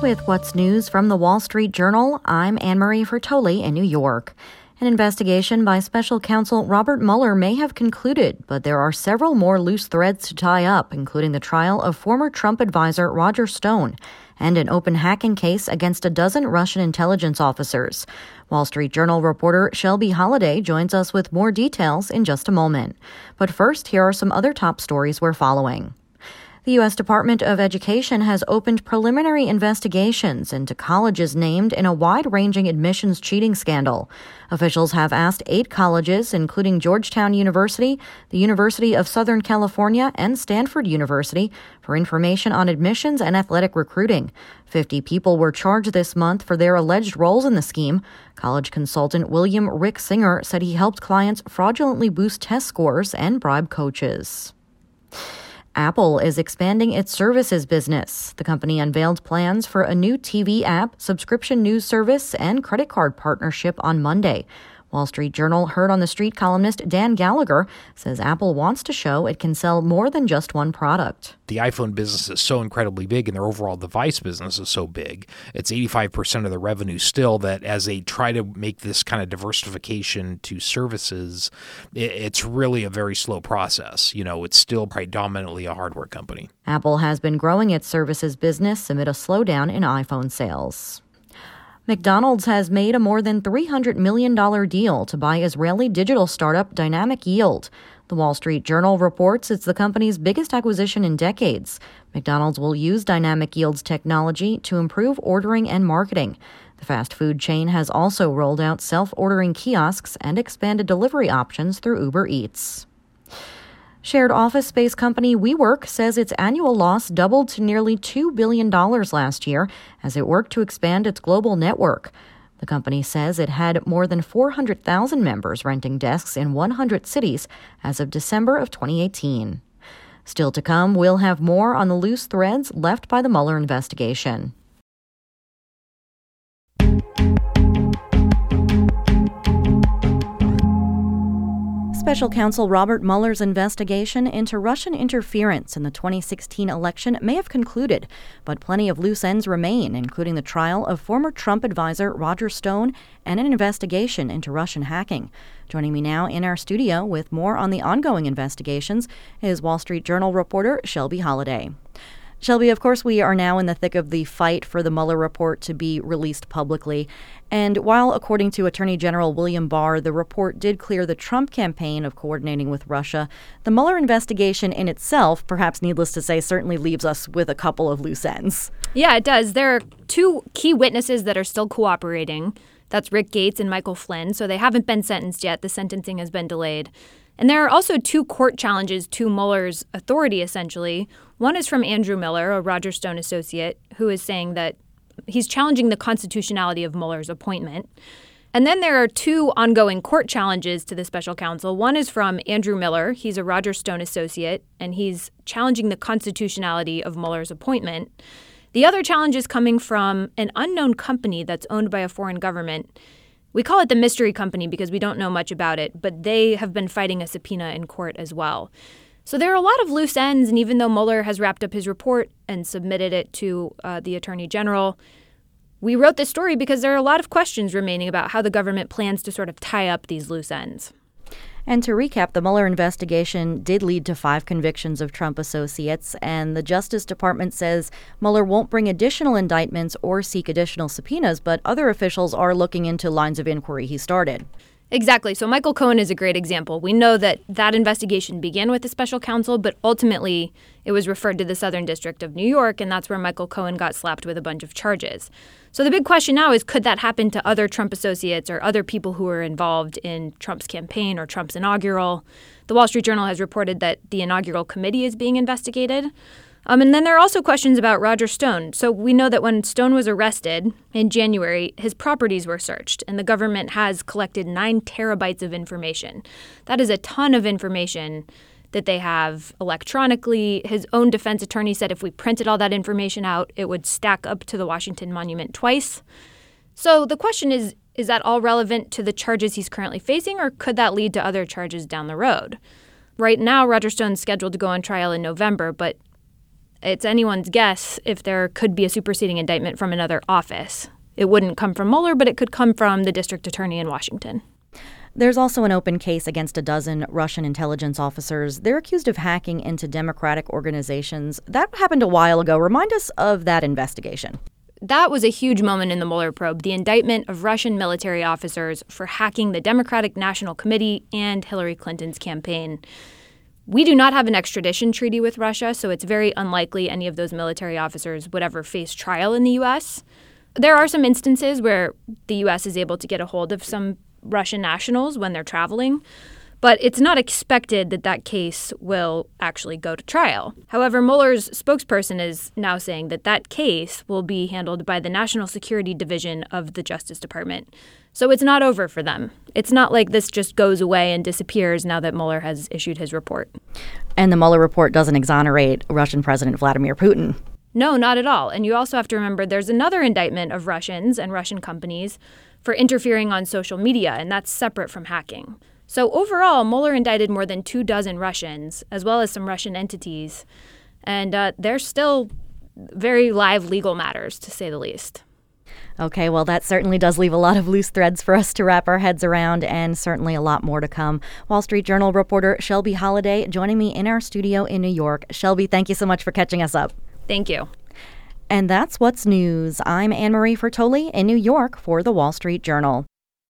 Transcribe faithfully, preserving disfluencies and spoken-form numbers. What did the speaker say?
with what's news from the Wall Street Journal. I'm Anne-Marie Fertoli in New York. An investigation by special counsel Robert Mueller may have concluded, but there are several more loose threads to tie up, including the trial of former Trump advisor Roger Stone and an open hacking case against a dozen Russian intelligence officers. Wall Street Journal reporter Shelby Holliday joins us with more details in just a moment. But first, here are some other top stories we're following. The U S Department of Education has opened preliminary investigations into colleges named in a wide-ranging admissions cheating scandal. Officials have asked eight colleges, including Georgetown University, the University of Southern California, and Stanford University, for information on admissions and athletic recruiting. Fifty people were charged this month for their alleged roles in the scheme. College consultant William Rick Singer said he helped clients fraudulently boost test scores and bribe coaches. Apple is expanding its services business. The company unveiled plans for a new T V app, subscription news service, and credit card partnership on Monday. Wall Street Journal Heard on the Street columnist Dan Gallagher says Apple wants to show it can sell more than just one product. The iPhone business is so incredibly big and their overall device business is so big. It's eighty-five percent of the revenue still, that as they try to make this kind of diversification to services, it's really a very slow process. You know, it's still predominantly a hardware company. Apple has been growing its services business amid a slowdown in iPhone sales. McDonald's has made a more than three hundred million dollars deal to buy Israeli digital startup Dynamic Yield. The Wall Street Journal reports it's the company's biggest acquisition in decades. McDonald's will use Dynamic Yield's technology to improve ordering and marketing. The fast food chain has also rolled out self-ordering kiosks and expanded delivery options through Uber Eats. Shared office space company WeWork says its annual loss doubled to nearly two billion dollars last year as it worked to expand its global network. The company says it had more than four hundred thousand members renting desks in one hundred cities as of December of twenty eighteen. Still to come, we'll have more on the loose threads left by the Mueller investigation. Special counsel Robert Mueller's investigation into Russian interference in the twenty sixteen election may have concluded, but plenty of loose ends remain, including the trial of former Trump advisor Roger Stone and an investigation into Russian hacking. Joining me now in our studio with more on the ongoing investigations is Wall Street Journal reporter Shelby Holliday. Shelby, of course, we are now in the thick of the fight for the Mueller report to be released publicly. And while, according to Attorney General William Barr, the report did clear the Trump campaign of coordinating with Russia, the Mueller investigation in itself, perhaps needless to say, certainly leaves us with a couple of loose ends. Yeah, it does. There are two key witnesses that are still cooperating. That's Rick Gates and Michael Flynn. So they haven't been sentenced yet. The sentencing has been delayed. And there are also two court challenges to Mueller's authority, essentially. One is from Andrew Miller, a Roger Stone associate, who is saying that he's challenging the constitutionality of Mueller's appointment. And then there are two ongoing court challenges to the special counsel. One is from Andrew Miller. He's a Roger Stone associate, and he's challenging the constitutionality of Mueller's appointment. The other challenge is coming from an unknown company that's owned by a foreign government. We call it the mystery company because we don't know much about it, but they have been fighting a subpoena in court as well. So there are a lot of loose ends, and even though Mueller has wrapped up his report and submitted it to uh, the Attorney General, we wrote this story because there are a lot of questions remaining about how the government plans to sort of tie up these loose ends. And to recap, the Mueller investigation did lead to five convictions of Trump associates, and the Justice Department says Mueller won't bring additional indictments or seek additional subpoenas, but other officials are looking into lines of inquiry he started. Exactly. So Michael Cohen is a great example. We know that that investigation began with the special counsel, but ultimately it was referred to the Southern District of New York, and that's where Michael Cohen got slapped with a bunch of charges. So the big question now is, could that happen to other Trump associates or other people who were involved in Trump's campaign or Trump's inaugural? The Wall Street Journal has reported that the inaugural committee is being investigated. Um, and then there are also questions about Roger Stone. So we know that when Stone was arrested in January, his properties were searched, and the government has collected nine terabytes of information. That is a ton of information that they have electronically. His own defense attorney said if we printed all that information out, it would stack up to the Washington Monument twice. So the question is, is that all relevant to the charges he's currently facing, or could that lead to other charges down the road? Right now, Roger Stone's scheduled to go on trial in November, but It's anyone's guess if there could be a superseding indictment from another office. It wouldn't come from Mueller, but it could come from the district attorney in Washington. There's also an open case against a dozen Russian intelligence officers. They're accused of hacking into Democratic organizations. That happened a while ago. Remind us of that investigation. That was a huge moment in the Mueller probe, the indictment of Russian military officers for hacking the Democratic National Committee and Hillary Clinton's campaign. We do not have an extradition treaty with Russia, so it's very unlikely any of those military officers would ever face trial in the U S. There are some instances where the U S is able to get a hold of some Russian nationals when they're traveling, but it's not expected that that case will actually go to trial. However, Mueller's spokesperson is now saying that that case will be handled by the National Security Division of the Justice Department. So it's not over for them. It's not like this just goes away and disappears now that Mueller has issued his report. And the Mueller report doesn't exonerate Russian President Vladimir Putin. No, not at all. And you also have to remember there's another indictment of Russians and Russian companies for interfering on social media, and that's separate from hacking. So overall, Mueller indicted more than two dozen Russians, as well as some Russian entities. And uh, they're still very live legal matters, to say the least. Okay, well, that certainly does leave a lot of loose threads for us to wrap our heads around, and certainly a lot more to come. Wall Street Journal reporter Shelby Holliday joining me in our studio in New York. Shelby, thank you so much for catching us up. Thank you. And that's what's news. I'm Anne Marie Fertoli in New York for the Wall Street Journal.